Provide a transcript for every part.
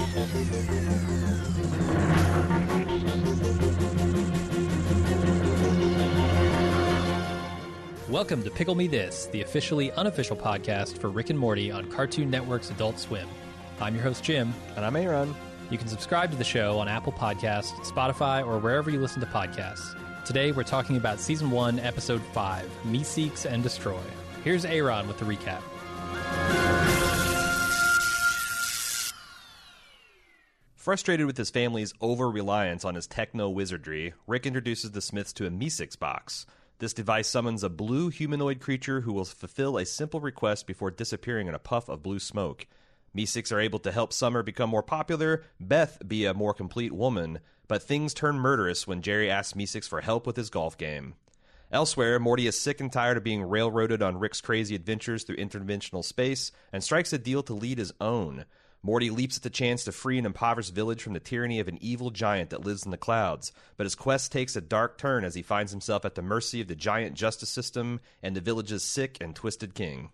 Welcome to Pickle Me This, the officially unofficial podcast for Rick and Morty on Cartoon Network's Adult Swim. I'm your host, Jim. And I'm Aaron. You can subscribe to the show on Apple Podcasts, Spotify, or wherever you listen to podcasts. Today, we're talking about Season 1, Episode 5, Meeseeks and Destroy. Here's Aaron with the recap. Frustrated with his family's over-reliance on his techno-wizardry, Rick introduces the Smiths to a Meeseeks box. This device summons a blue humanoid creature who will fulfill a simple request before disappearing in a puff of blue smoke. Meeseeks are able to help Summer become more popular, Beth be a more complete woman, but things turn murderous when Jerry asks Meeseeks for help with his golf game. Elsewhere, Morty is sick and tired of being railroaded on Rick's crazy adventures through interdimensional space and strikes a deal to lead his own. Morty leaps at the chance to free an impoverished village from the tyranny of an evil giant that lives in the clouds, but his quest takes a dark turn as he finds himself at the mercy of the giant justice system and the village's sick and twisted king.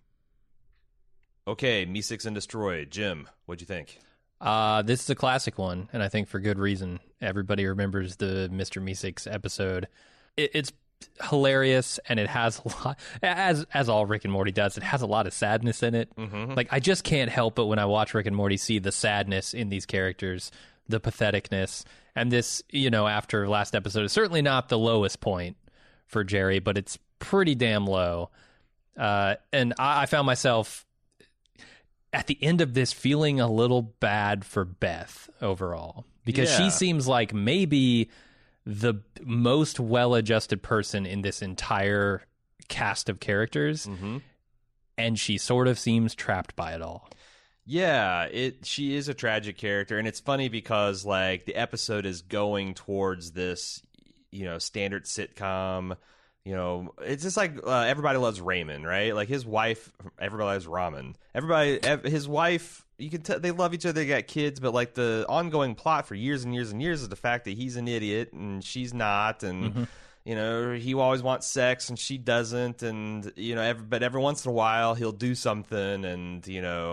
Okay, Meeseeks and Destroy. Jim, what'd you think? This is a classic one, and I think for good reason. Everybody remembers the Mr. Meeseeks episode. It's hilarious, and it has a lot, as all Rick and Morty does, it has a lot of sadness in it. Mm-hmm. Like, I just can't help but when I watch Rick and Morty see the sadness in these characters, the patheticness, and this, after last episode is certainly not the lowest point for Jerry, but it's pretty damn low. And I found myself at the end of this feeling a little bad for Beth overall, because she seems like maybe the most well-adjusted person in this entire cast of characters, and she sort of seems trapped by it all. Yeah, she is a tragic character, and it's funny because like the episode is going towards this, standard sitcom. It's just like Everybody Loves Raymond, right? Like his wife, Everybody Loves Ramen. His wife, you can tell they love each other, they got kids, but like the ongoing plot for years and years and years is the fact that he's an idiot and she's not, and he always wants sex and she doesn't, and but every once in a while he'll do something, and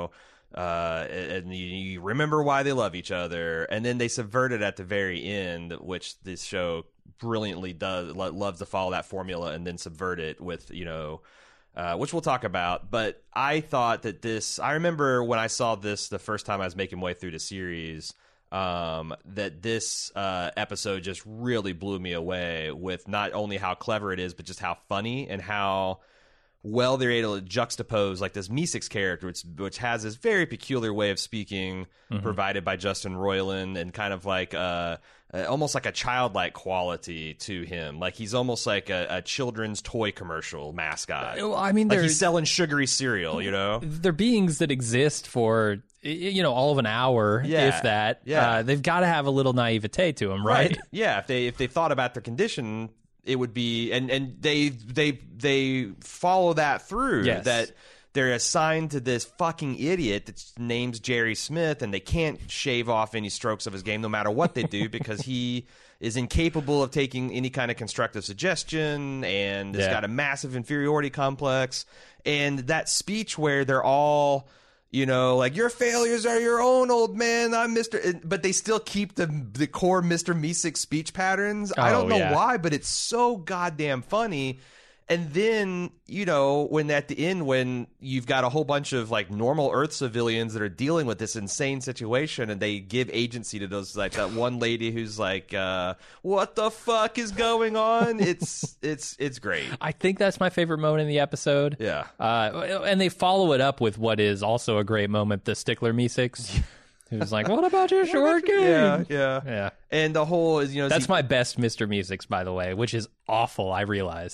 and you remember why they love each other, and then they subvert it at the very end, which this show brilliantly loves to follow that formula and then subvert it with which we'll talk about. But I thought that I remember when I saw this the first time I was making my way through the series, that this episode just really blew me away with not only how clever it is, but just how funny and how well they're able to juxtapose like this Meeseeks character, which has this very peculiar way of speaking provided by Justin Roiland, and kind of like almost like a childlike quality to him. Like he's almost like a children's toy commercial mascot. I mean, like he's selling sugary cereal, They're beings that exist for, all of an hour, if that. Yeah. They've got to have a little naivete to them, right? Yeah, if they thought about their condition, it would be, and they follow that through. Yes. That they're assigned to this fucking idiot that's named Jerry Smith, and they can't shave off any strokes of his game no matter what they do because he is incapable of taking any kind of constructive suggestion, and has got a massive inferiority complex. And that speech where they're all, like, your failures are your own, old man. I'm Mr. But they still keep the core Mr. Meeseeks speech patterns. I don't know why, but it's so goddamn funny. And then, when at the end, when you've got a whole bunch of like normal Earth civilians that are dealing with this insane situation, and they give agency to those, like that one lady who's like, what the fuck is going on? It's great. I think that's my favorite moment in the episode. Yeah. And they follow it up with what is also a great moment, the Stickler Meeseeks. Who's like, what about your short game? Yeah. And the whole is, that's my best Mr. Meeseeks, by the way, which is awful, I realize.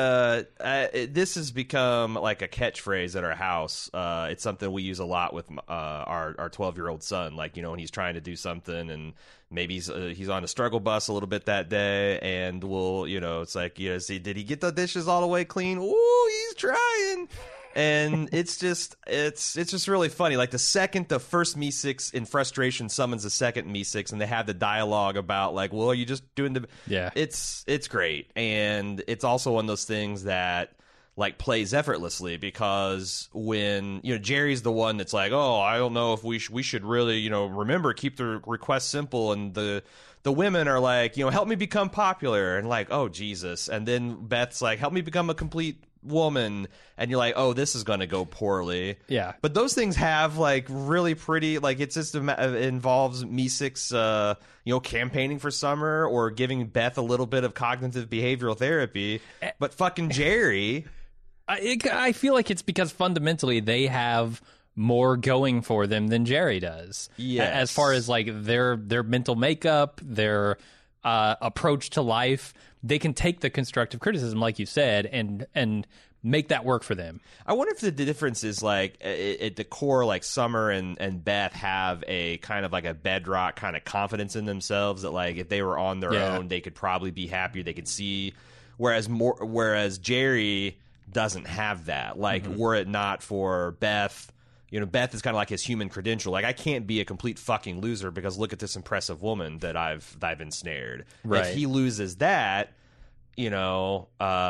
This has become like a catchphrase at our house. It's something we use a lot with our 12-year-old son. Like, when he's trying to do something, and maybe he's on a struggle bus a little bit that day, and we'll, it's like, see, did he get the dishes all the way clean? Ooh, he's trying. And it's just really funny. Like the first Meeseeks in frustration summons the second Meeseeks, and they have the dialogue about like, well, are you just doing the... Yeah. It's great. And it's also one of those things that like plays effortlessly, because when Jerry's the one that's like, oh, I don't know if we should really remember, keep the request simple, and the women are like, help me become popular, and like, oh Jesus, and then Beth's like, help me become a complete woman, and you're like, oh, this is going to go poorly. Yeah. But those things have like really pretty, like, it's just it involves Meeseeks campaigning for Summer or giving Beth a little bit of cognitive behavioral therapy. But fucking Jerry, I feel like it's because fundamentally they have more going for them than Jerry does. Yes. As far as like their mental makeup, their approach to life, they can take the constructive criticism, like you said, and make that work for them. I wonder if the difference is like at the core, like Summer and Beth have a kind of like a bedrock kind of confidence in themselves that like if they were on their own, they could probably be happier. They could see, whereas Jerry doesn't have that. Like, were it not for Beth, Beth is kind of like his human credential. Like, I can't be a complete fucking loser because look at this impressive woman that I've ensnared. Right. If he loses that, and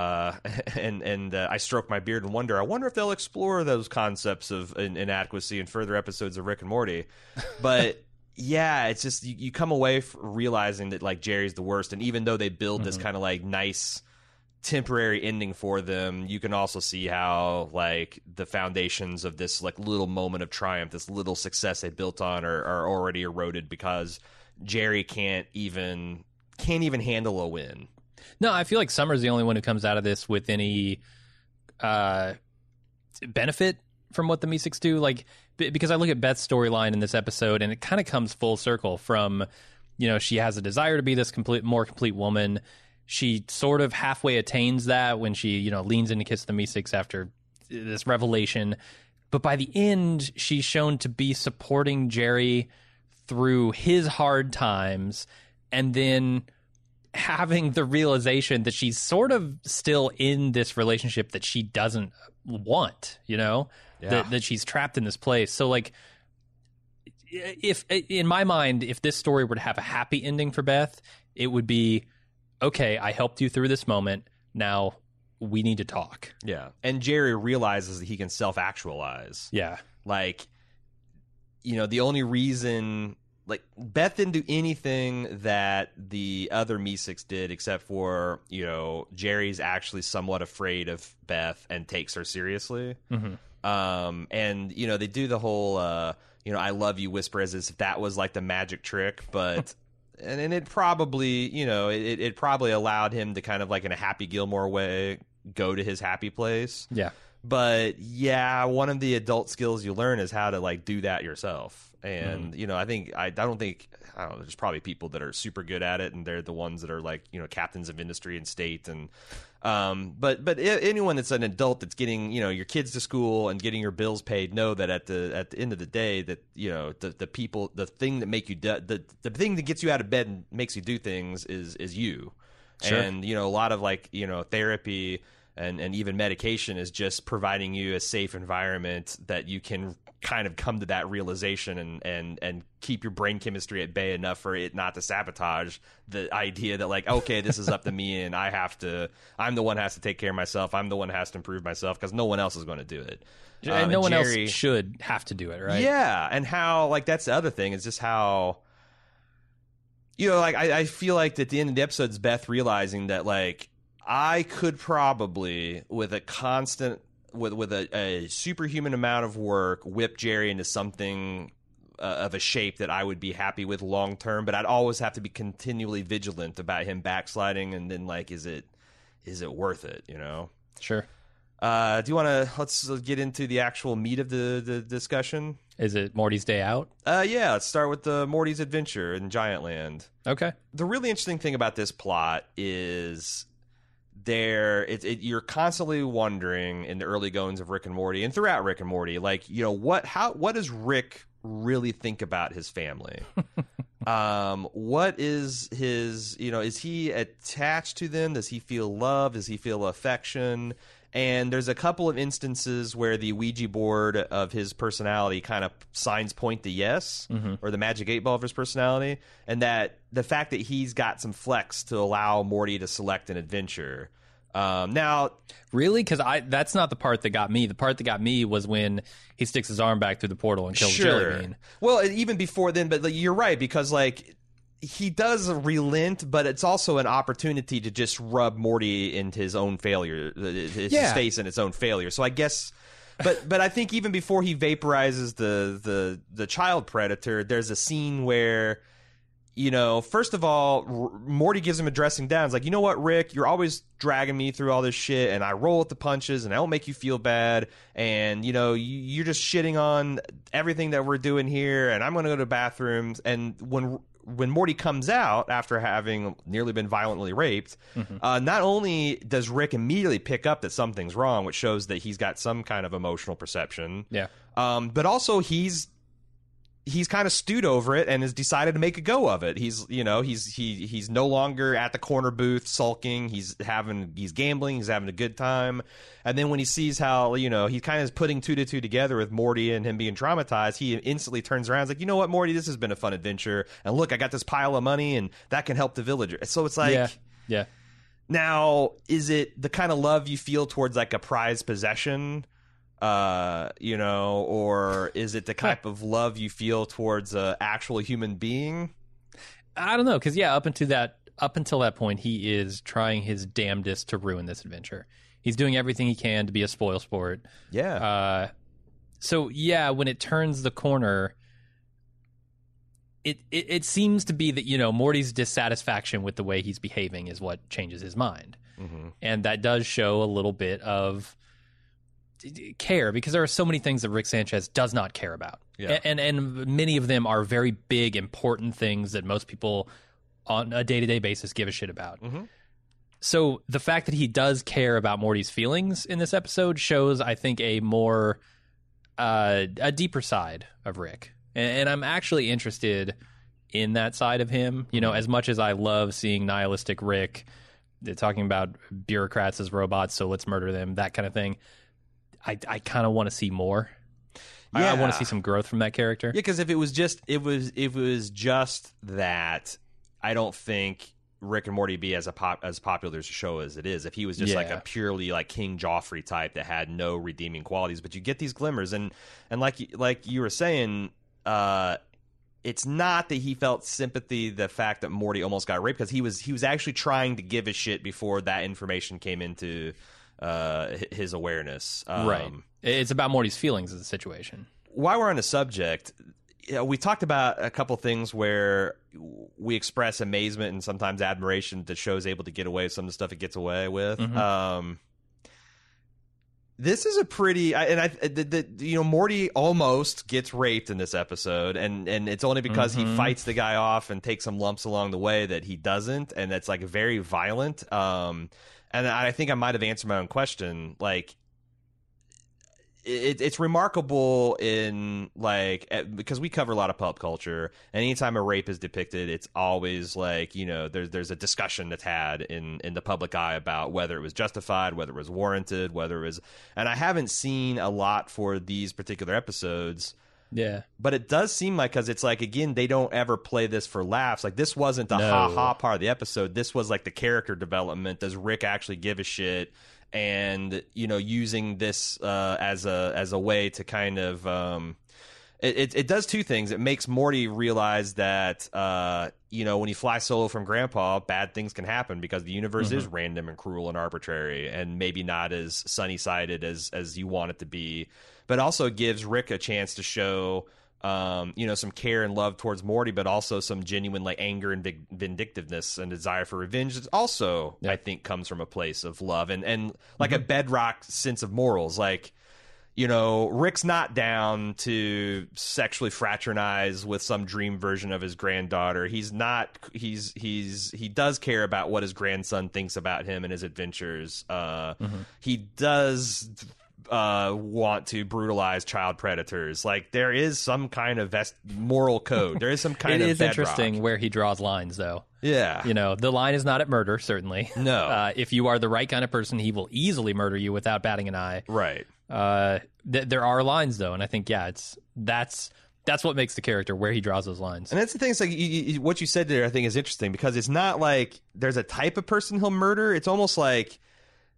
I stroke my beard and wonder. I wonder if they'll explore those concepts of inadequacy in further episodes of Rick and Morty. But yeah, it's just you come away realizing that like Jerry's the worst, and even though they build this kind of like nice temporary ending for them, you can also see how like the foundations of this like little moment of triumph, this little success they built on are already eroded because Jerry can't even handle a win. No, I feel like Summer's the only one who comes out of this with any benefit from what the Meeseeks do. Like, because I look at Beth's storyline in this episode, and it kind of comes full circle from, she has a desire to be this more complete woman. She sort of halfway attains that when she, leans in to kiss the Meeseeks after this revelation. But by the end, she's shown to be supporting Jerry through his hard times, and then having the realization that she's sort of still in this relationship that she doesn't want, that she's trapped in this place. So like, if in my mind, if this story were to have a happy ending for Beth, it would be, okay, I helped you through this moment. Now we need to talk. Yeah. And Jerry realizes that he can self-actualize. Yeah. Like, the only reason, like, Beth didn't do anything that the other Meeseeks did except for, Jerry's actually somewhat afraid of Beth and takes her seriously. And, they do the whole, I love you whisper as if that was like the magic trick, but... And it probably, it probably allowed him to kind of like in a Happy Gilmore way go to his happy place. Yeah. But yeah, one of the adult skills you learn is how to like do that yourself. And, I don't know, there's probably people that are super good at it, and they're the ones that are like, captains of industry and state. And, but anyone that's an adult that's getting, your kids to school and getting your bills paid know that at the end of the day that, the thing that make you, the thing that gets you out of bed and makes you do things is you. Sure. And, a lot of like, therapy and even medication is just providing you a safe environment that you can kind of come to that realization and keep your brain chemistry at bay enough for it not to sabotage the idea that like, okay, this is up to me and I'm the one who has to take care of myself. I'm the one who has to improve myself because no one else is going to do it. And no one else should have to do it, right? Yeah. And how, like, that's the other thing is just how, like, I feel like at the end of the episode, it's Beth realizing that, like, I could probably, with a constant, with a superhuman amount of work, whip Jerry into something of a shape that I would be happy with long term. But I'd always have to be continually vigilant about him backsliding. And then, like, is it worth it? Sure. Do you want to let's get into the actual meat of the discussion? Is it Morty's Day Out? Yeah. Let's start with the Morty's Adventure in Giantland. Okay. The really interesting thing about this plot is you're constantly wondering in the early goings of Rick and Morty and throughout Rick and Morty, like, what does Rick really think about his family? What is his, is he attached to them? Does he feel love? Does he feel affection? And there's a couple of instances where the Ouija board of his personality kind of signs point to yes, or the magic 8-ball of his personality, and that the fact that he's got some flex to allow Morty to select an adventure Now, Really? Because that's not the part that got me. The part that got me was when he sticks his arm back through the portal and kills Jellybean. Well, even before then, but like, you're right, because like he does relent, but it's also an opportunity to just rub Morty into his own failure, his face in its own failure. So I guess, but I think even before he vaporizes the child predator, there's a scene where, you know, first of all, Morty gives him a dressing down. It's like, you know what, Rick, you're always dragging me through all this shit, and I roll with the punches, and I don't make you feel bad, and, you know, you're just shitting on everything that we're doing here, and I'm going to go to bathrooms. And when Morty comes out after having nearly been violently raped, not only does Rick immediately pick up that something's wrong, which shows that he's got some kind of emotional perception, but also he's kind of stewed over it and has decided to make a go of it. He's no longer at the corner booth sulking. He's gambling. He's having a good time. And then when he sees how, you know, he kind of is putting two to two together with Morty and him being traumatized, he instantly turns around and is like, you know what, Morty, this has been a fun adventure. And look, I got this pile of money and that can help the villagers. So it's like, yeah. Now, is it the kind of love you feel towards like a prized possession? You know, or is it the type of love you feel towards an actual human being? I don't know, because up until that point, he is trying his damnedest to ruin this adventure. He's doing everything he can to be a spoilsport. Yeah. So when it turns the corner, it seems to be that, you know, Morty's dissatisfaction with the way he's behaving is what changes his mind, and that does show a little bit of care, because there are so many things that Rick Sanchez does not care about, and many of them are very big, important things that most people on a day-to-day basis give a shit about. So the fact that he does care about Morty's feelings in this episode shows, I think, a more a deeper side of Rick, and I'm actually interested in that side of him. You know, as much as I love seeing nihilistic Rick talking about bureaucrats as robots, so let's murder them, that kind of thing, I kind of want to see more. I want to see some growth from that character. Yeah, because if it was just that, I don't think Rick and Morty be as popular as a show as it is. If he was just like a purely like King Joffrey type that had no redeeming qualities, but you get these glimmers, and like you were saying, it's not that he felt sympathy the fact that Morty almost got raped, because he was actually trying to give a shit before that information came into his awareness. Right. It's about Morty's feelings of the situation. While we're on the subject, we talked about a couple things where we express amazement and sometimes admiration that show's able to get away with some of the stuff it gets away with. This is a pretty, Morty almost gets raped in this episode, and it's only because he fights the guy off and takes some lumps along the way that he doesn't, and it's like very violent. And I think I might have answered my own question. Like, it's remarkable in, like, because we cover a lot of pulp culture, and anytime a rape is depicted, it's always like, you know, there's a discussion that's had in the public eye about whether it was justified, whether it was warranted, whether it was, and I haven't seen a lot for these particular episodes. Yeah. But it does seem like, because it's like, again, they don't ever play this for laughs. Like, this wasn't the ha-ha part of the episode. This was like the character development. Does Rick actually give a shit? And, you know, using this as a way to kind of it does two things. It makes Morty realize that you know, when you fly solo from Grandpa, bad things can happen because the universe is random and cruel and arbitrary, and maybe not as sunny-sided as you want it to be. But also gives Rick a chance to show you know, some care and love towards Morty, but also some genuine like anger and vindictiveness and desire for revenge. That also, I think, comes from a place of love and like a bedrock sense of morals. Like, you know, Rick's not down to sexually fraternize with some dream version of his granddaughter. He's not. He does care about what his grandson thinks about him and his adventures. He does want to brutalize child predators. Like, there is some kind of moral code. There is some kind of It is bedrock. interesting where he draws lines, though. Yeah. You know, the line is not at murder, certainly. No. If you are the right kind of person, he will easily murder you without batting an eye. Right. There are lines, though, and I think, that's what makes the character, where he draws those lines. And that's the thing. It's like what you said there, I think, is interesting, because it's not like there's a type of person he'll murder. It's almost like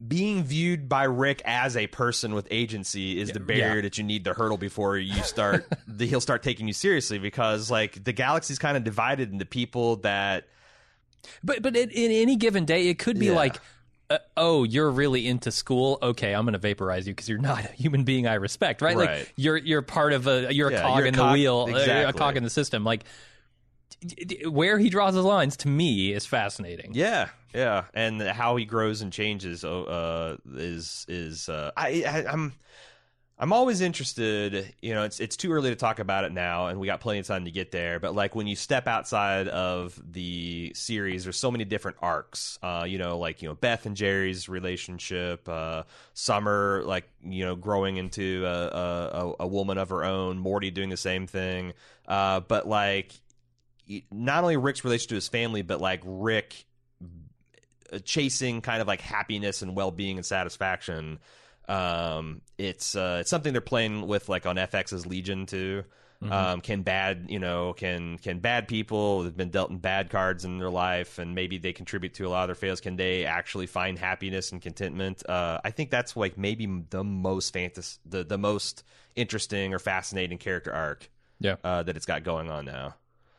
being viewed by Rick as a person with agency is the barrier that you need to hurdle before you start he'll start taking you seriously, because like the galaxy's kind of divided into people that but in any given day it could be like oh, you're really into school. Okay, I'm going to vaporize you because you're not a human being I respect, right? Like you're part of you're a cog in the wheel, a cog in the system. Like where he draws his lines to me is fascinating. Yeah, and how he grows and changes I'm always interested. You know, it's too early to talk about it now, and we got plenty of time to get there. But like when you step outside of the series, there's so many different arcs. Beth and Jerry's relationship, Summer, growing into a woman of her own, Morty doing the same thing. But like, not only Rick's relationship to his family, but like Rick chasing kind of like happiness and well-being and satisfaction. It's something they're playing with, like on FX's Legion too. Can bad people who've been dealt in bad cards in their life, and maybe they contribute to a lot of their fails, can they actually find happiness and contentment? I think that's like maybe the most the most interesting or fascinating character arc that it's got going on now.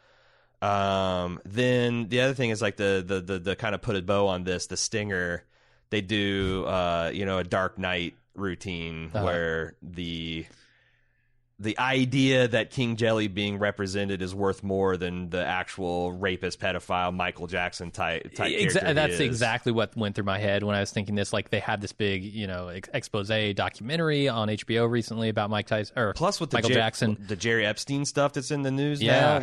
Then the other thing is like the kind of put a bow on this, the stinger. They do, a Dark Knight routine where the idea that King Jelly being represented is worth more than the actual rapist, pedophile, Michael Jackson type character. That's exactly what went through my head when I was thinking this. Like they had this big, expose documentary on HBO recently about Mike Tyson, or plus with Michael Jackson, the Jerry Epstein stuff that's in the news now.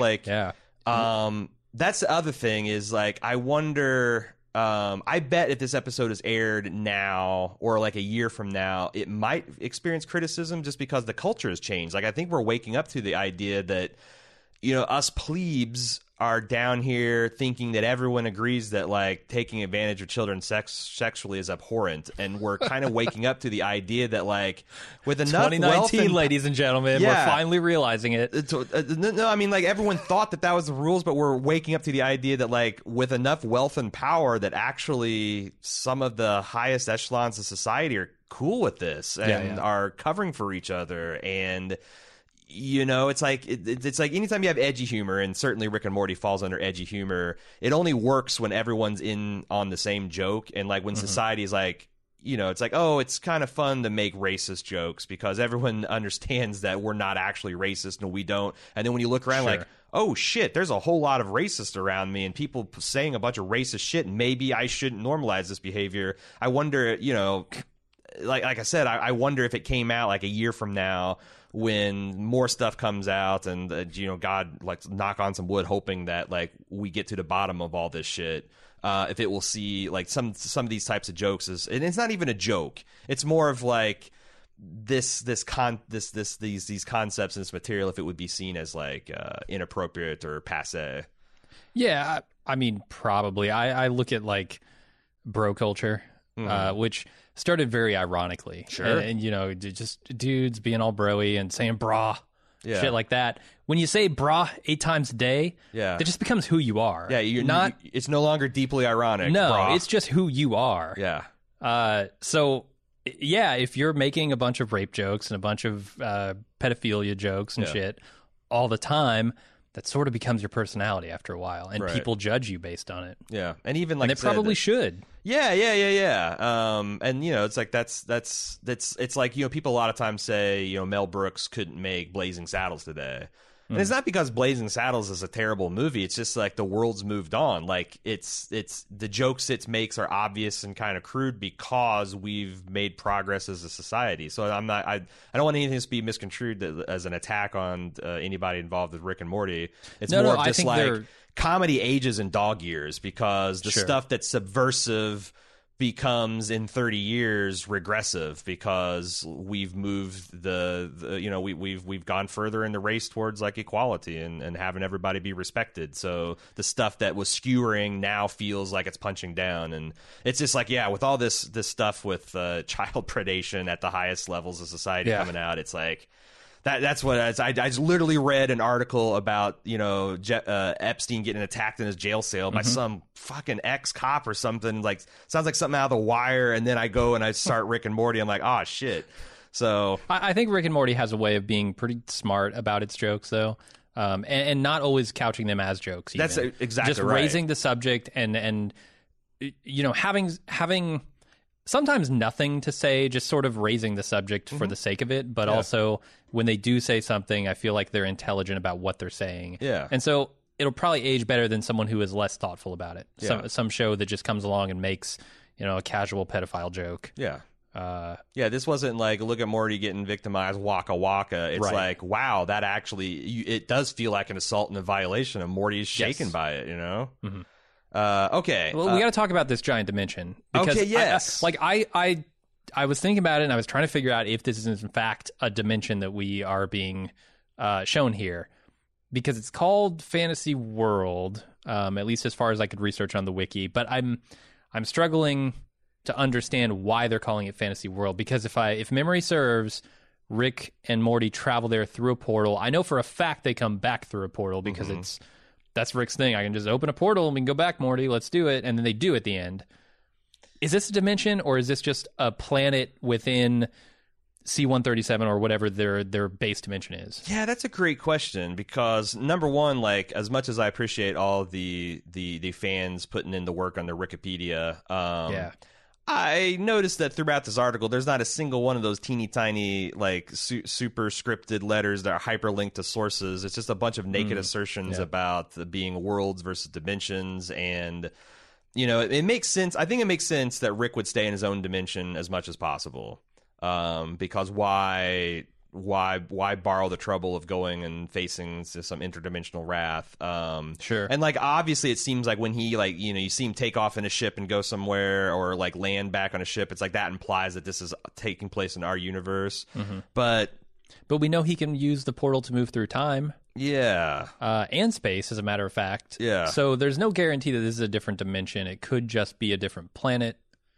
That's the other thing is like I wonder. I bet if this episode is aired now or like a year from now, it might experience criticism just because the culture has changed. Like I think we're waking up to the idea that, us plebes are down here thinking that everyone agrees that like taking advantage of children sexually is abhorrent, and we're kind of waking up to the idea that like with enough 2019, ladies and gentlemen, we're finally realizing it. No, I mean like everyone thought that was the rules, but we're waking up to the idea that like with enough wealth and power that actually some of the highest echelons of society are cool with this and are covering for each other. And it's like it's like anytime you have edgy humor, and certainly Rick and Morty falls under edgy humor, it only works when everyone's in on the same joke. And like when society is like, it's like, oh, it's kind of fun to make racist jokes because everyone understands that we're not actually racist and we don't. And then when you look around like, oh shit, there's a whole lot of racists around me and people saying a bunch of racist shit, and maybe I shouldn't normalize this behavior. I wonder, like I said, I wonder if it came out like a year from now, when more stuff comes out, and God, like knock on some wood, hoping that like we get to the bottom of all this shit. If it will see like some of these types of jokes and it's not even a joke. It's more of like these concepts and this material, if it would be seen as like inappropriate or passé. Yeah, I mean, probably. I look at like bro culture, which started very ironically. Sure. And just dudes being all broy and saying brah, shit like that. When you say brah 8 times a day, that just becomes who you are. Yeah, it's no longer deeply ironic. No, brah. it's just who you are. Yeah. So, if you're making a bunch of rape jokes and a bunch of pedophilia jokes and shit all the time, that sort of becomes your personality after a while, and people judge you based on it. Yeah, and even like they probably should. Yeah. And it's like that's it's like people a lot of times say Mel Brooks couldn't make Blazing Saddles today. And it's not because Blazing Saddles is a terrible movie. It's just like the world's moved on. Like it's the jokes it makes are obvious and kind of crude because we've made progress as a society. So I don't want anything to be misconstrued as an attack on anybody involved with Rick and Morty. It's more of just like comedy ages in dog years, because the stuff that's subversive becomes in 30 years regressive because we've moved we've gone further in the race towards like equality and having everybody be respected. So the stuff that was skewering now feels like it's punching down, and it's just like with all this stuff with child predation at the highest levels of society coming out, it's like That's what I just literally read an article about, you know, Epstein getting attacked in his jail cell by some fucking ex-cop or something. Like, sounds like something out of The Wire. And then I go and I start Rick and Morty. I'm like, oh, shit. So I think Rick and Morty has a way of being pretty smart about its jokes, though. And not always couching them as jokes. Even. That's exactly just right. raising the subject and you know, having sometimes nothing to say, just sort of raising the subject for the sake of it. But also when they do say something, I feel like they're intelligent about what they're saying. Yeah. And so it'll probably age better than someone who is less thoughtful about it. Yeah. Some show that just comes along and makes, you know, a casual pedophile joke. Yeah. This wasn't like, look at Morty getting victimized, waka waka. It's like, wow, that actually, it does feel like an assault and a violation, and Morty is shaken by it, you know? Okay. Well, we got to talk about this giant dimension. Because okay, yes. I was thinking about it, and I was trying to figure out if this is in fact a dimension that we are being shown here. Because it's called Fantasy World, at least as far as I could research on the wiki. But I'm struggling to understand why they're calling it Fantasy World, because if memory serves, Rick and Morty travel there through a portal. I know for a fact they come back through a portal because that's Rick's thing. I can just open a portal and we can go back, Morty. Let's do it. And then they do at the end. Is this a dimension, or is this just a planet within C-137 or whatever their base dimension is? Yeah, that's a great question, because number one, like, as much as I appreciate all the fans putting in the work on their Wikipedia, I noticed that throughout this article, there's not a single one of those teeny tiny, like, super scripted letters that are hyperlinked to sources. It's just a bunch of naked assertions about the being worlds versus dimensions. And, you know, it makes sense. I think it makes sense that Rick would stay in his own dimension as much as possible. Because why borrow the trouble of going and facing some interdimensional wrath? Sure. And, like, obviously it seems like when he, like, you know, you see him take off in a ship and go somewhere, or like land back on a ship, it's like that implies that this is taking place in our universe. But we know he can use the portal to move through time. Yeah. And space, as a matter of fact. Yeah. So there's no guarantee that this is a different dimension. It could just be a different planet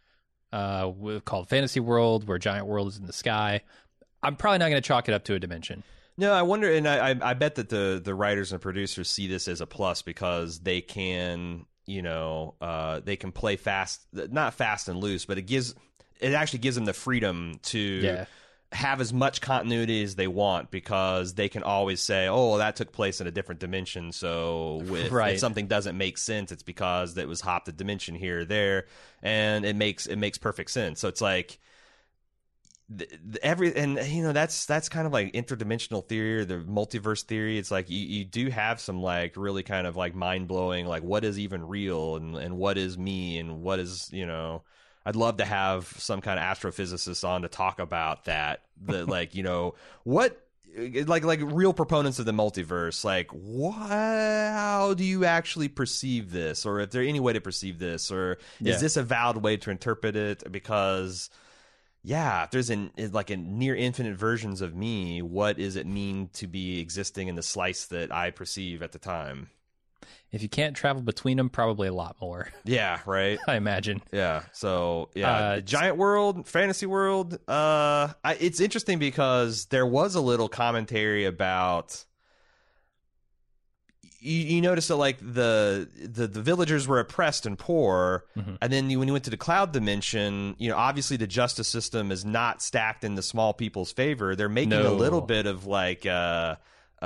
called Fantasy World, where Giant World is in the sky. I'm probably not going to chalk it up to a dimension. No, I wonder, and I bet that the writers and producers see this as a plus, because they can, you know, they can play not fast and loose, but it actually gives them the freedom to have as much continuity as they want, because they can always say, oh, that took place in a different dimension, so if something doesn't make sense, it's because it was hopped a dimension here or there, and it makes perfect sense. So it's like, and you know, that's kind of like interdimensional theory or the multiverse theory. It's like you do have some, like, really kind of like mind-blowing, like, what is even real, and what is me, and what is, you know, I'd love to have some kind of astrophysicist on to talk about that. Like, you know, what, like real proponents of the multiverse, like, how do you actually perceive this, or if there's any way to perceive this, or is this a valid way to interpret it? Because if there's like a near infinite versions of me, what does it mean to be existing in the slice that I perceive at the time? If you can't travel between them, probably a lot more. Yeah, right. I imagine. Yeah. So Giant World, Fantasy World. It's interesting because there was a little commentary about. You notice that, like, the villagers were oppressed and poor, and then when you went to the cloud dimension, you know, obviously the justice system is not stacked in the small people's favor. They're making a little bit of the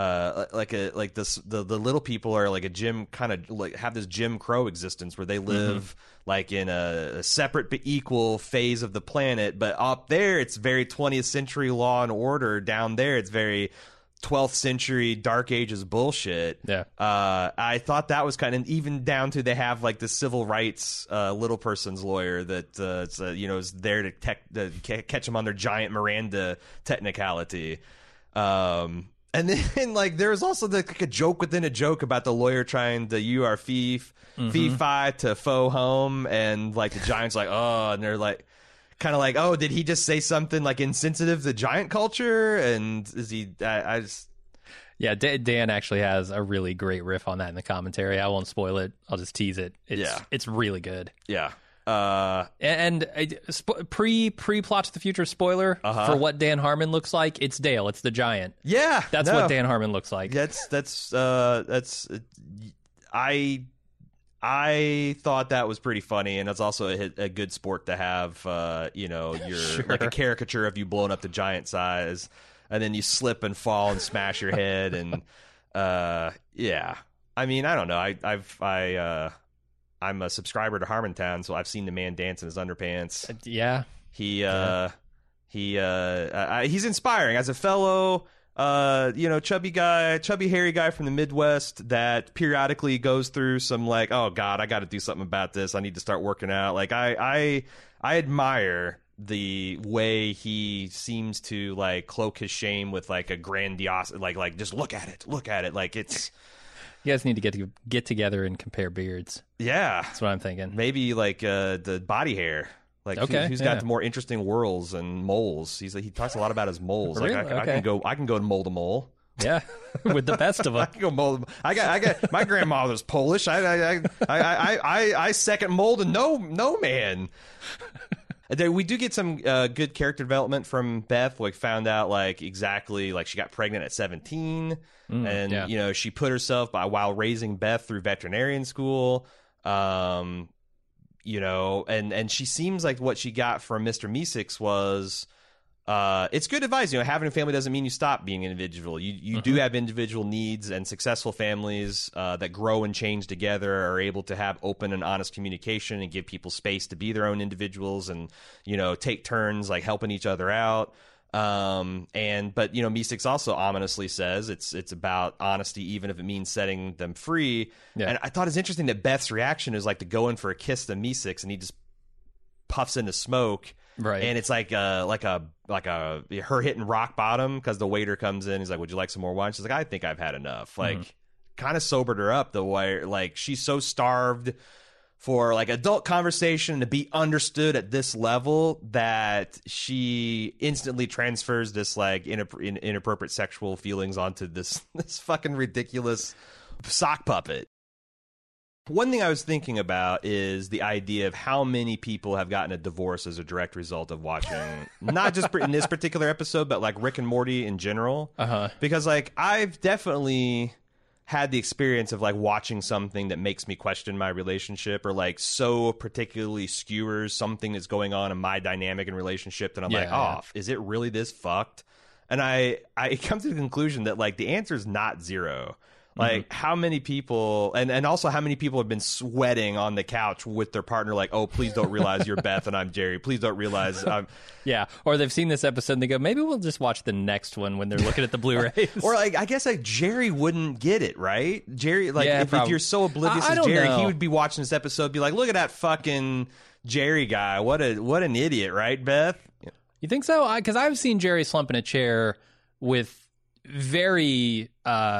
little people are like a Jim, kind of like have this Jim Crow existence where they live like in a separate but equal phase of the planet. But up there, it's very 20th century law and order. Down there, it's very 12th century Dark Ages bullshit. Yeah. I thought that was kind of, even down to they have like the civil rights little person's lawyer that is there to catch them on their giant Miranda technicality. And then, like, there's also like a joke within a joke about the lawyer trying to fee-fi to faux home, and like the giant's like, oh, and they're like, kind of like, oh, did he just say something like insensitive to giant culture? And is he? I just. Yeah, Dan actually has a really great riff on that in the commentary. I won't spoil it. I'll just tease it. It's really good. Yeah. Pre-plot to the future spoiler for what Dan Harmon looks like. It's Dale. It's the giant. Yeah, that's what Dan Harmon looks like. I thought that was pretty funny, and it's also a good sport to have. You're like a caricature of you blowing up to giant size, and then you slip and fall and smash your head, and yeah. I mean, I don't know. I'm a subscriber to Harmontown, so I've seen the man dance in his underpants. Yeah, he's inspiring as a fellow. Chubby hairy guy from the Midwest that periodically goes through some like, oh God, I got to do something about this. I need to start working out. Like I admire the way he seems to like cloak his shame with like a grandiose, like just look at it. Like it's. You guys need to get together and compare beards. Yeah, that's what I'm thinking. Maybe like the body hair. Like who's got the more interesting whorls and moles? He talks a lot about his moles. Really? Like I can go mole to mole. Yeah, with the best of them. I can go mold. I got my grandmother's Polish. I second mold and no man. We do get some good character development from Beth. Like found out like exactly like she got pregnant at 17, and she put herself while raising Beth through veterinarian school. And she seems like what she got from Mr. Meeseeks was, it's good advice. Having a family doesn't mean you stop being an individual. You do have individual needs, and successful families that grow and change together are able to have open and honest communication and give people space to be their own individuals and, take turns like helping each other out. But Meeseeks also ominously says it's about honesty, even if it means setting them free. Yeah. And I thought it's interesting that Beth's reaction is like to go in for a kiss to Meeseeks, and he just puffs into smoke. Right. And it's like her hitting rock bottom because the waiter comes in. He's like, "Would you like some more wine?" She's like, "I think I've had enough." Like, kind of sobered her up the way like she's so starved for like adult conversation to be understood at this level that she instantly transfers this like inappropriate sexual feelings onto this fucking ridiculous sock puppet. One thing I was thinking about is the idea of how many people have gotten a divorce as a direct result of watching, not just in this particular episode, but like Rick and Morty in general. Because like I've definitely had the experience of like watching something that makes me question my relationship or like so particularly skewers something that's going on in my dynamic and relationship that I'm is it really this fucked? And I come to the conclusion that like the answer is not zero. Like how many people and also how many people have been sweating on the couch with their partner like, oh, please don't realize you're Beth and I'm Jerry. Please don't realize I'm... Yeah, or they've seen this episode and they go, maybe we'll just watch the next one when they're looking at the Blu-rays. Or like I guess like Jerry wouldn't get it, right? Jerry, like if you're so oblivious as Jerry, he would be watching this episode be like, look at that fucking Jerry guy. What an idiot, right, Beth? You think so? Because I've seen Jerry slump in a chair with very...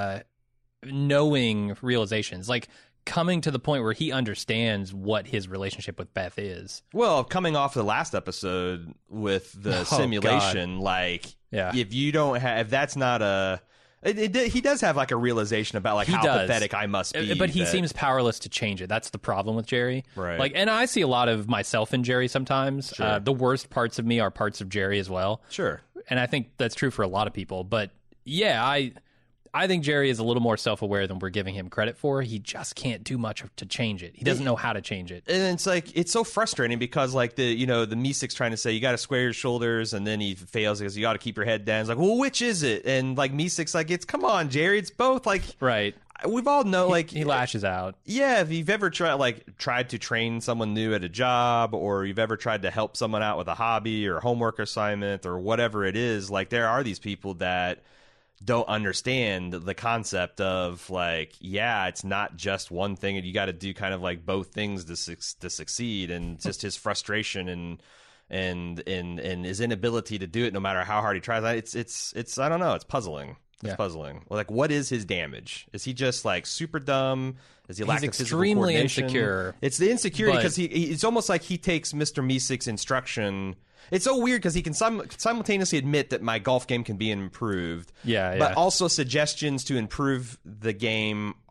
knowing realizations, like coming to the point where he understands what his relationship with Beth is. Well, coming off the last episode with the simulation, God. Like if you don't have, if that's not a, he does have like a realization about like how pathetic I must be. But he seems powerless to change it. That's the problem with Jerry. Right. Like, and I see a lot of myself in Jerry sometimes. Sure. The worst parts of me are parts of Jerry as well. Sure. And I think that's true for a lot of people. But yeah, I think Jerry is a little more self-aware than we're giving him credit for. He just can't do much to change it. He doesn't know how to change it. And it's like, it's so frustrating because like the Meeseeks trying to say, you got to square your shoulders, and then he fails because you got to keep your head down. It's like, well, which is it? And like Meeseeks, like, come on, Jerry, it's both. Like, right. We've all know, like, he lashes out. Yeah. If you've ever tried to train someone new at a job, or you've ever tried to help someone out with a hobby or a homework assignment or whatever it is, like there are these people that don't understand the concept of like, yeah, it's not just one thing, and you got to do kind of like both things to succeed. And just his frustration and his inability to do it, no matter how hard he tries. It's I don't know. It's puzzling. It's puzzling. Like, what is his damage? Is he just like super dumb? Is he lack of physical coordination? He's extremely insecure. It's the insecurity because it's almost like he takes Mr. Meeseeks' instruction. It's so weird because he can simultaneously admit that my golf game can be improved. Yeah. But also suggestions to improve the game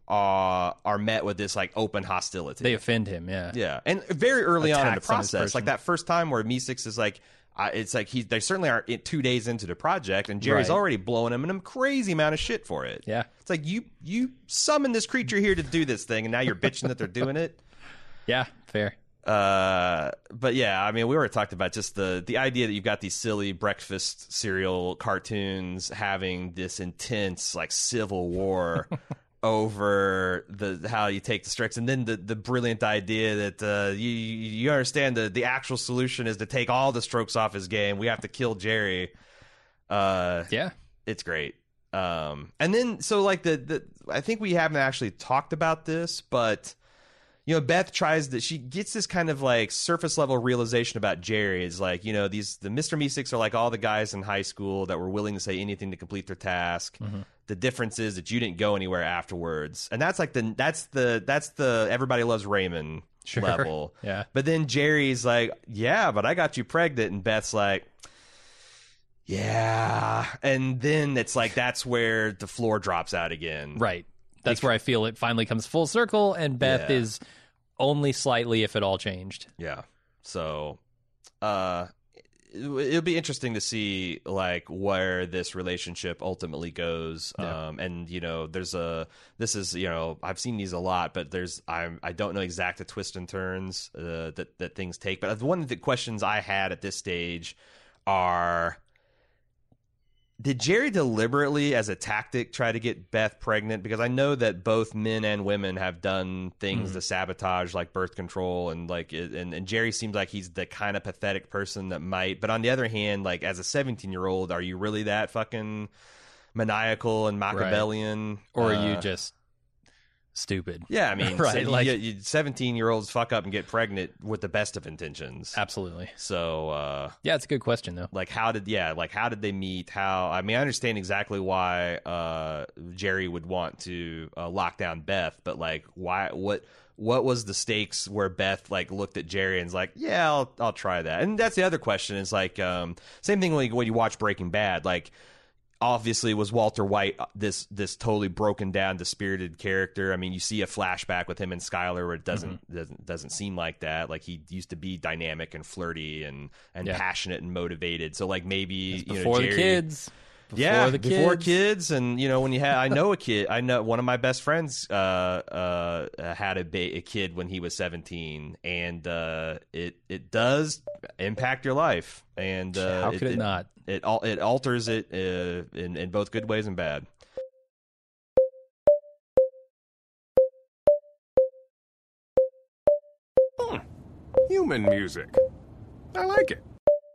are met with this like open hostility. They offend him, yeah. Yeah, and very early on in the Attacks on this process, person. like that first time where Meeseeks is like, it's like they certainly aren't 2 days into the project, and Jerry's Right. already blowing him a crazy amount of shit for it. Yeah. It's like you summoned this creature here to do this thing, and now you're bitching that they're doing it. Yeah, fair. But yeah, I mean, we already talked about just the idea that you've got these silly breakfast cereal cartoons having this intense like civil war over how you take the Strix, and then the brilliant idea that you understand the actual solution is to take all the strokes off his game. We have to kill Jerry. Yeah. It's great. And then so like I think we haven't actually talked about this, but you know, Beth she gets this kind of like surface level realization about Jerry. Is like, you know, the Mr. Meeseeks are like all the guys in high school that were willing to say anything to complete their task. Mm-hmm. The difference is that you didn't go anywhere afterwards. And that's like that's the Everybody Loves Raymond Sure. level. Yeah. But then Jerry's like, yeah, but I got you pregnant. And Beth's like, yeah. And then it's like, that's where the floor drops out again. Right. That's where I feel it finally comes full circle, and Beth Yeah. is only slightly, if at all, changed. Yeah. So, it'll be interesting to see like where this relationship ultimately goes. Yeah. And you know, this is, you know, I've seen these a lot, but I don't know exact the twists and turns that things take. But one of the questions I had at this stage are, did Jerry deliberately, as a tactic, try to get Beth pregnant? Because I know that both men and women have done things to sabotage, like birth control, and like, and Jerry seems like he's the kind of pathetic person that might. But on the other hand, like as a 17-year-old, are you really that fucking maniacal and Machiavellian, Or are you just stupid? Yeah, I mean, Right, so like- 17-year-olds fuck up and get pregnant with the best of intentions. Absolutely. So, Yeah, it's a good question, though. like how did they meet? I understand exactly why Jerry would want to lock down Beth, but like what was the stakes where Beth like looked at Jerry and was like, yeah, I'll try that. And that's the other question, is like same thing when you watch Breaking Bad, like obviously was Walter White this totally broken down, dispirited character. I mean, you see a flashback with him and Skylar where it doesn't seem like that. Like he used to be dynamic and flirty and passionate and motivated. So like maybe Before Jerry, the kids. before kids, and you know, when you had, I know one of my best friends had a kid when he was 17, and it does impact your life, and How could it not? It alters it in both good ways and bad. Human music. I like it.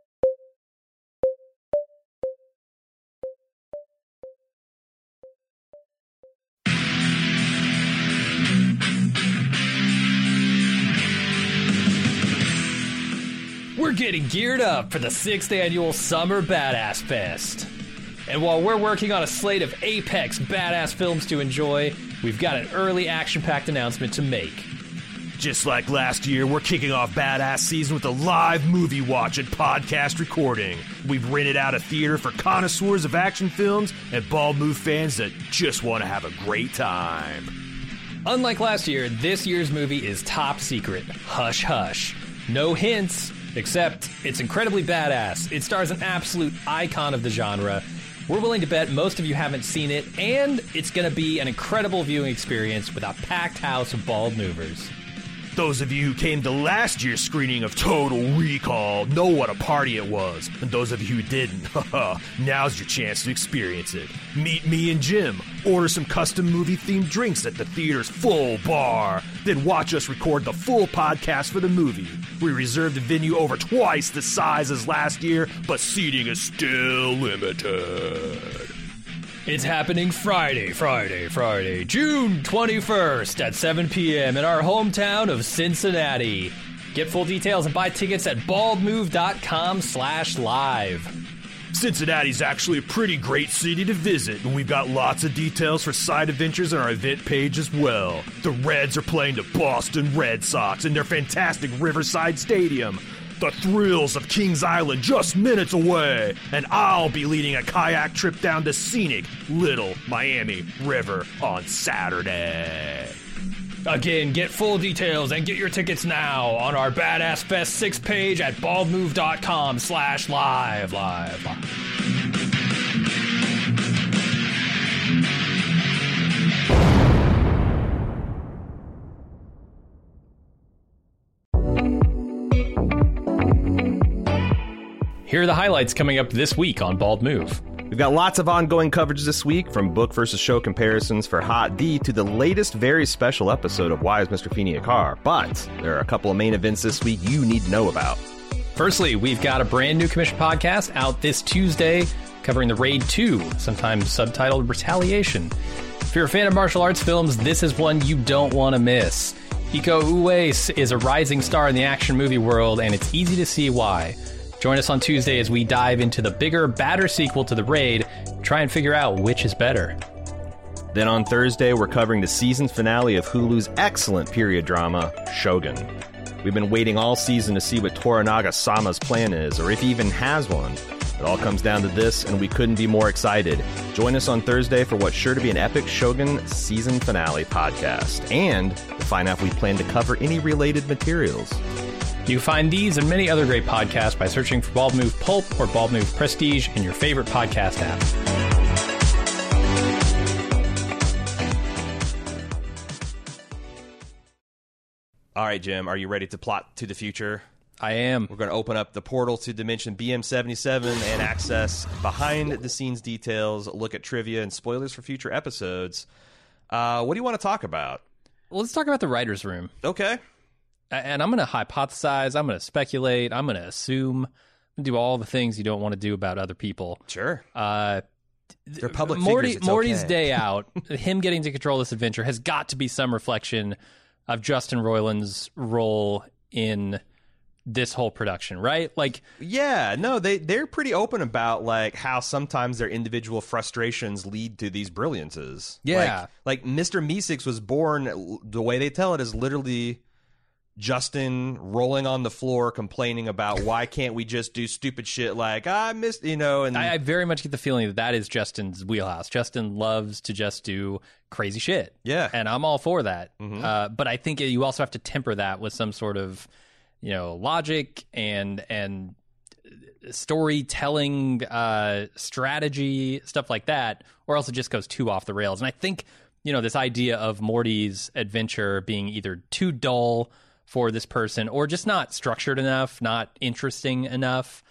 We're getting geared up for the 6th annual Summer Badass Fest. And while we're working on a slate of apex badass films to enjoy, we've got an early action-packed announcement to make. Just like last year, we're kicking off Badass Season with a live movie watch and podcast recording. We've rented out a theater for connoisseurs of action films and Bald Move fans that just want to have a great time. Unlike last year, this year's movie is top secret. Hush hush. No hints, except it's incredibly badass. It stars an absolute icon of the genre. We're willing to bet most of you haven't seen it, and it's going to be an incredible viewing experience with a packed house of bald movers. Those of you who came to last year's screening of Total Recall know what a party it was. And those of you who didn't, now's your chance to experience it. Meet me and Jim, order some custom movie-themed drinks at the theater's full bar, then watch us record the full podcast for the movie. We reserved the venue over twice the size as last year, but seating is still limited. It's happening Friday, June 21st at 7 p.m. in our hometown of Cincinnati. Get full details and buy tickets at baldmove.com/live. Cincinnati's actually a pretty great city to visit, and we've got lots of details for side adventures on our event page as well. The Reds are playing the Boston Red Sox in their fantastic Riverside Stadium. the thrills of Kings Island just minutes away, and I'll be leading a kayak trip down the scenic Little Miami River on Saturday. Again, get full details and get your tickets now on our Badass Fest 6 page at baldmove.com/live. Here are the highlights coming up this week on Bald Move. We've got lots of ongoing coverage this week, from book versus show comparisons for Hot D to the latest very special episode of Why is Mr. Feeney a Car? But there are a couple of main events this week you need to know about. Firstly, we've got a brand new commission podcast out this Tuesday covering the Raid 2, sometimes subtitled Retaliation. If you're a fan of martial arts films, this is one you don't want to miss. Iko Uwais is a rising star in the action movie world, and it's easy to see why. Join us on Tuesday as we dive into the bigger, badder sequel to The Raid, try and figure out which is better. Then on Thursday, we're covering the season finale of Hulu's excellent period drama, Shogun. We've been waiting all season to see what Toranaga-sama's plan is, or if he even has one. It all comes down to this, and we couldn't be more excited. Join us on Thursday for what's sure to be an epic Shogun season finale podcast, and to find out if we plan to cover any related materials. You can find these and many other great podcasts by searching for Bald Move Pulp or Bald Move Prestige in your favorite podcast app. All right, Jim, are you ready to plot to the future? I am. We're going to open up the portal to Dimension BM77 and access behind-the-scenes details, look at trivia, and spoilers for future episodes. What do you want to talk about? Well, let's talk about the writer's room. Okay. And I'm going to hypothesize, I'm going to speculate, I'm going to assume, do all the things you don't want to do about other people. Sure. They're public Morty's figures, day out, him getting to control this adventure has got to be some reflection of Justin Roiland's role in this whole production, right? Like, yeah, no, they're pretty open about like how sometimes their individual frustrations lead to these brilliances. Yeah. Like Mr. Meeseeks was born, the way they tell it is literally Justin rolling on the floor complaining about why can't we just do stupid shit like I missed, and I very much get the feeling that is Justin's wheelhouse. Justin loves to just do crazy shit. Yeah. And I'm all for that. Mm-hmm. But I think you also have to temper that with some sort of, logic and storytelling, strategy, stuff like that, or else it just goes too off the rails. And I think, this idea of Morty's adventure being either too dull for this person or just not structured enough, not interesting enough,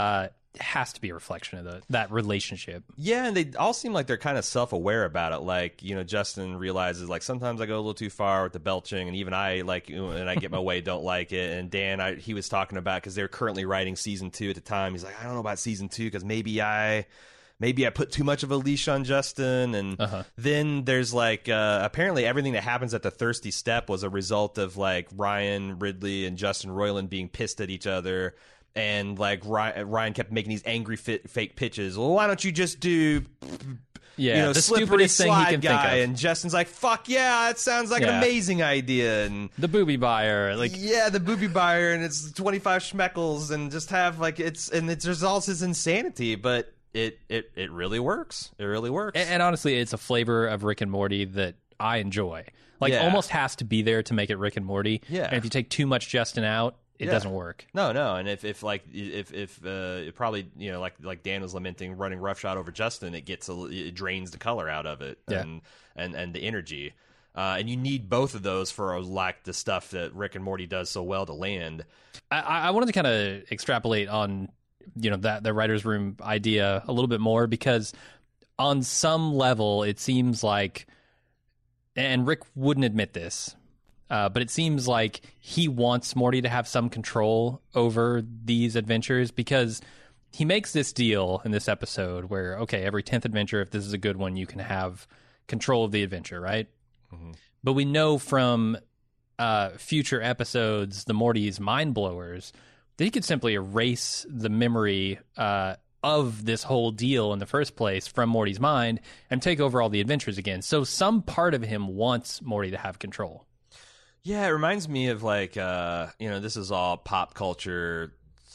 has to be a reflection of that relationship. Yeah, and they all seem like they're kind of self-aware about it. Like, Justin realizes, like, sometimes I go a little too far with the belching, and even I, like, and I get my way, don't like it. And Dan, he was talking about, because they're currently writing season 2 at the time. He's like, I don't know about season 2, because maybe I put too much of a leash on Justin. And then there's like, apparently everything that happens at the Thirsty Step was a result of like Ryan Ridley and Justin Roiland being pissed at each other. And like Ryan kept making these angry fake pitches. Well, why don't you just do, the slippery stupidest thing he slide can guy? think of. And Justin's like, fuck yeah, that sounds like an amazing idea. And the booby buyer, like, yeah, the booby buyer, and it's 25 schmeckles, and just have like it results as insanity, but it really works. It really works. And honestly, it's a flavor of Rick and Morty that I enjoy. Like, almost has to be there to make it Rick and Morty. Yeah. And if you take too much Justin out, it doesn't work. No, and if it probably, like Dan was lamenting, running roughshod over Justin, it drains the color out of it and the energy. And you need both of those for like the stuff that Rick and Morty does so well to land. I wanted to kind of extrapolate on that the writer's room idea a little bit more, because on some level it seems like, and Rick wouldn't admit this, but it seems like he wants Morty to have some control over these adventures, because he makes this deal in this episode where, okay, every 10th adventure, if this is a good one, you can have control of the adventure, right? Mm-hmm. But we know from future episodes, the Morty's Mind Blowers, that he could simply erase the memory of this whole deal in the first place from Morty's mind and take over all the adventures again. So some part of him wants Morty to have control. Yeah, it reminds me of like, this is all pop culture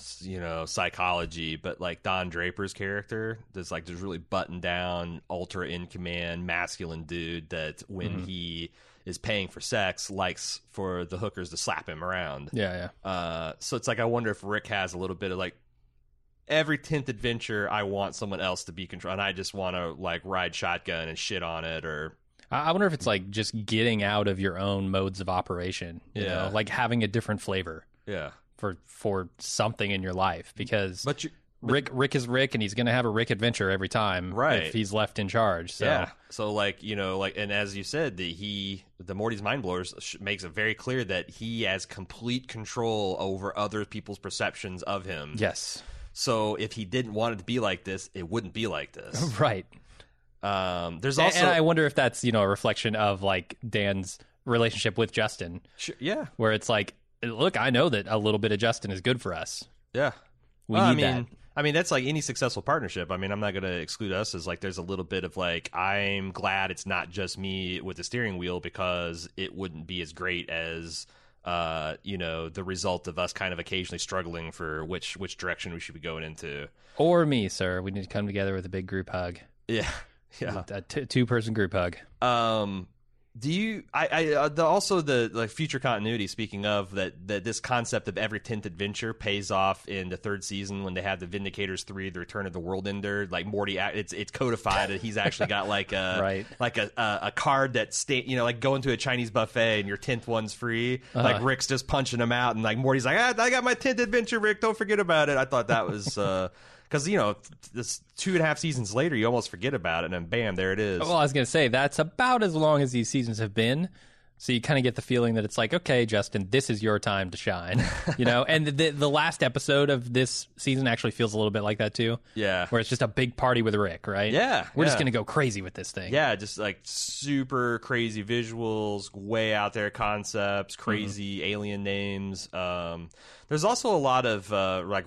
psychology, but like Don Draper's character, that's like this really buttoned down, ultra in command, masculine dude that when he is paying for sex, likes for the hookers to slap him around. Yeah. So it's like, I wonder if Rick has a little bit of like, every 10th adventure, I want someone else to be controlled, and I just want to like ride shotgun and shit on it, or I wonder if it's like just getting out of your own modes of operation, you know, like having a different flavor. Yeah. For something in your life, because Rick is Rick, and he's going to have a Rick adventure every time, right, if he's left in charge. So. Yeah. So like, and as you said, the Morty's Mind Blowers makes it very clear that he has complete control over other people's perceptions of him. Yes. So if he didn't want it to be like this, it wouldn't be like this. Right. There's also, and I wonder if that's, a reflection of like Dan's relationship with Justin. Yeah. Where it's like, look, I know that a little bit of Justin is good for us. Yeah. We need that. I mean, that's like any successful partnership. I mean, I'm not going to exclude us as like there's a little bit of like, I'm glad it's not just me with the steering wheel, because it wouldn't be as great as, the result of us kind of occasionally struggling for which direction we should be going into. Or me, sir. We need to come together with a big group hug. Yeah. Yeah. A two-person group hug. Do you? Also the like future continuity. Speaking of that this concept of every 10th adventure pays off in the 3rd season when they have the Vindicators 3, the Return of the World Ender. Like Morty, it's codified that he's actually got like a right. like a card that like going to a Chinese buffet and your 10th one's free. Like Rick's just punching him out, and like Morty's like, I got my 10th adventure, Rick. Don't forget about it. I thought that was. Because, this 2.5 seasons later, you almost forget about it, and then bam, there it is. Well, I was going to say, that's about as long as these seasons have been. So you kind of get the feeling that it's like, okay, Justin, this is your time to shine, And the last episode of this season actually feels a little bit like that too. Yeah, where it's just a big party with Rick, right? Yeah, we're just gonna go crazy with this thing. Yeah, just like super crazy visuals, way out there concepts, crazy alien names. There's also a lot of like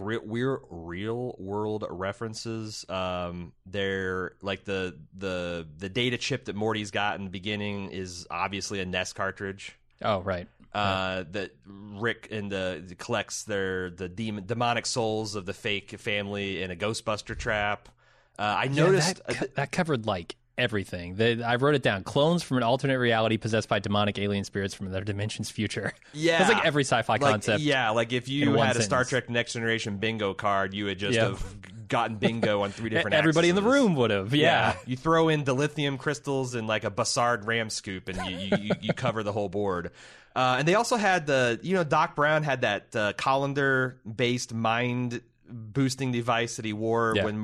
real world references. They're like the data chip that Morty's got in the beginning is obviously a NES cartridge. Oh, right. That Rick collects the demonic souls of the fake family in a Ghostbuster trap. I noticed that covered like everything. I wrote it down. Clones from an alternate reality possessed by demonic alien spirits from their dimension's future. Yeah. It's like every sci-fi concept. Yeah, like if you had a Star Trek Next Generation bingo card, you would just have gotten bingo on 3 different Everybody axes. in the room would have. Yeah. You throw in dilithium crystals and like a Bassard ram scoop, and you cover the whole board. And they also had Doc Brown had that colander-based mind boosting device that he wore when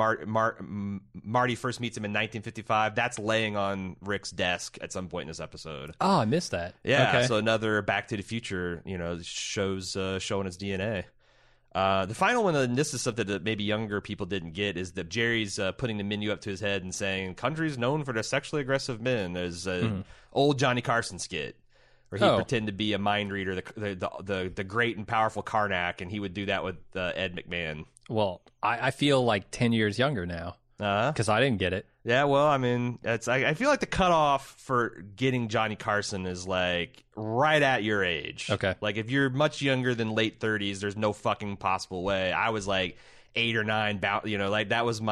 Marty first meets him in 1955. That's laying on Rick's desk at some point in this episode. Oh, I missed that. Yeah, okay. So another Back to the Future, shows showing its DNA. The final one, and this is something that maybe younger people didn't get, is that Jerry's putting the menu up to his head and saying, countries known for their sexually aggressive men. There's an old Johnny Carson skit where he'd pretend to be a mind reader, the great and powerful Karnak, and he would do that with Ed McMahon. Well, I feel like 10 years younger now because I didn't get it. Yeah, well, I mean, I feel like the cutoff for getting Johnny Carson is like right at your age. Okay. Like if you're much younger than late 30s, there's no fucking possible way. I was like 8 or 9, like that was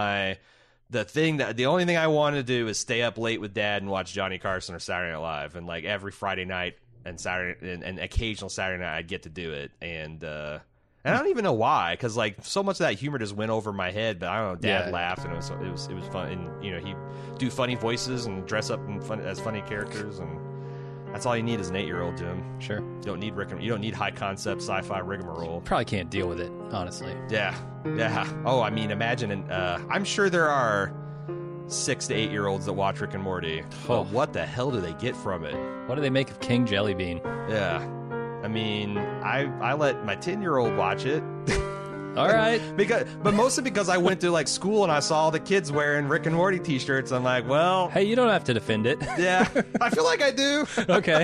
the only thing I wanted to do is stay up late with Dad and watch Johnny Carson or Saturday Night Live, and like every Friday night and Saturday and occasional Saturday night I'd get to do it, and I don't even know why, because like so much of that humor just went over my head. But I don't know. Dad laughed, and it was fun. And he'd do funny voices and dress up as funny characters, and that's all you need as an 8-year-old, Jim. Sure. You don't need high concept sci-fi rigmarole. Probably can't deal with it, honestly. Yeah. Oh, I mean, imagine. I'm sure there are 6 to 8-year-olds that watch Rick and Morty. But what the hell do they get from it? What do they make of King Jellybean? Yeah. I mean, I let my 10-year-old watch it. All right. But mostly because I went to like school and I saw all the kids wearing Rick and Morty t-shirts. I'm like, well, hey, you don't have to defend it. Yeah, I feel like I do. Okay.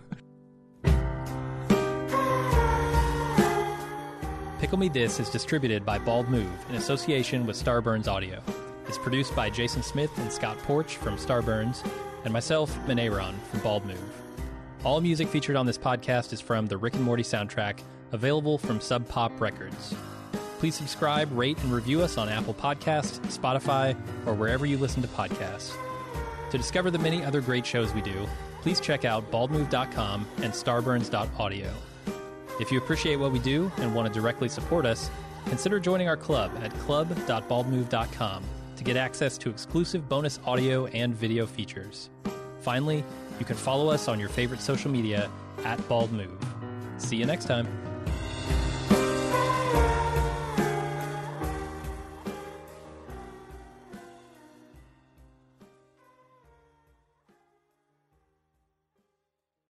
Pickle Me This is distributed by Bald Move in association with Starburns Audio. It's produced by Jason Smith and Scott Porch from Starburns and myself, Manayron, from Bald Move. All music featured on this podcast is from the Rick and Morty soundtrack, available from Sub Pop Records. Please subscribe, rate, and review us on Apple Podcasts, Spotify, or wherever you listen to podcasts. To discover the many other great shows we do, please check out baldmove.com and starburns.audio. If you appreciate what we do and want to directly support us, consider joining our club at club.baldmove.com to get access to exclusive bonus audio and video features. Finally, you can follow us on your favorite social media @baldmove. See you next time.